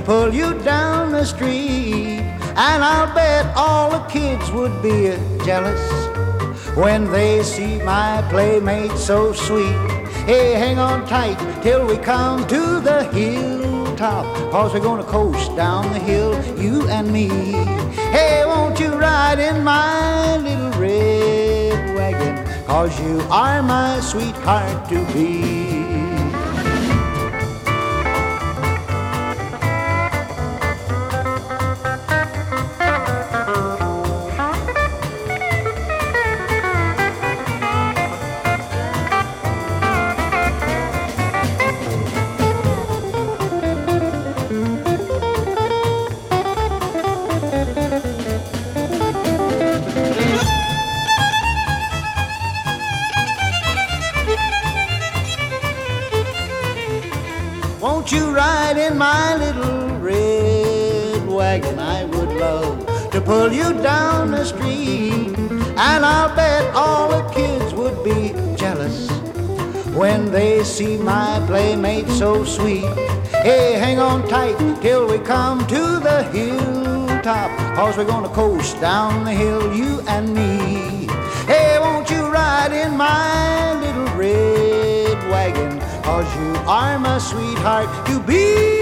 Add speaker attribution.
Speaker 1: pull you down the street. And I'll bet all the kids would be jealous when they see my playmate so sweet. Hey, hang on tight till we come to the hilltop, 'cause we're gonna coast down the hill, you and me. Hey, won't you ride in my little red wagon, 'cause you are my sweetheart to be. Won't you ride in my little red wagon? I would love to pull you down the street. And I'll bet all the kids would be jealous when they see my playmate so sweet. Hey, hang on tight till we come to the hilltop, 'cause we're gonna coast down the hill, you and me. Hey, won't you ride in my little red wagon, 'cause you are my sweetheart to be.